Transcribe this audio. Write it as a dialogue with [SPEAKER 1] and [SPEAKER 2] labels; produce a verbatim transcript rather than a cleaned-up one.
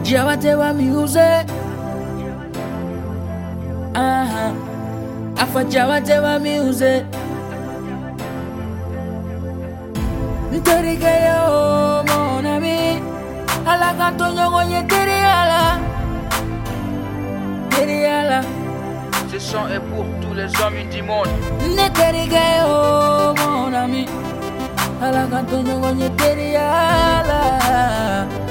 [SPEAKER 1] Jawatewa music. Uh-huh. Afa Jawatewa music. Nterike yo mon ami. Ala kanto nyongo nye teriala. Teriala.
[SPEAKER 2] Ce son est pour tous les hommes du monde.
[SPEAKER 1] Nterike yo mon ami. Ala kanto nyongo nye teriala.